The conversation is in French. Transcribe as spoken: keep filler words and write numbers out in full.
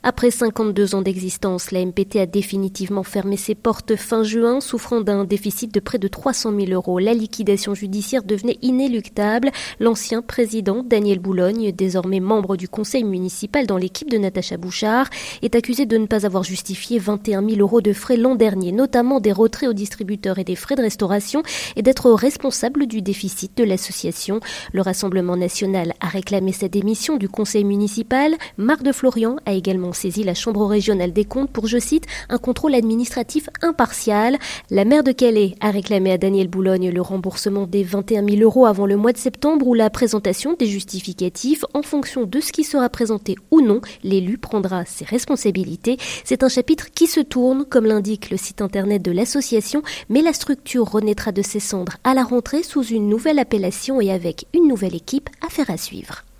Après cinquante-deux ans d'existence, la M P T a définitivement fermé ses portes fin juin, souffrant d'un déficit de près de trois cent mille euros. La liquidation judiciaire devenait inéluctable. L'ancien président, Daniel Boulogne, désormais membre du conseil municipal dans l'équipe de Natacha Bouchard, est accusé de ne pas avoir justifié vingt et un mille euros de frais l'an dernier, notamment des retraits aux distributeurs et des frais de restauration, et d'être responsable du déficit de l'association. Le Rassemblement national a réclamé sa démission du conseil municipal. Marc de Florian a également saisi la Chambre régionale des comptes pour, je cite, un contrôle administratif impartial. La maire de Calais a réclamé à Daniel Boulogne le remboursement des vingt et un mille euros avant le mois de septembre ou la présentation des justificatifs. En fonction de ce qui sera présenté ou non, l'élu prendra ses responsabilités. C'est un chapitre qui se tourne, comme l'indique le site internet de l'association, mais la structure renaîtra de ses cendres à la rentrée sous une nouvelle appellation et avec une nouvelle équipe. Affaire à suivre.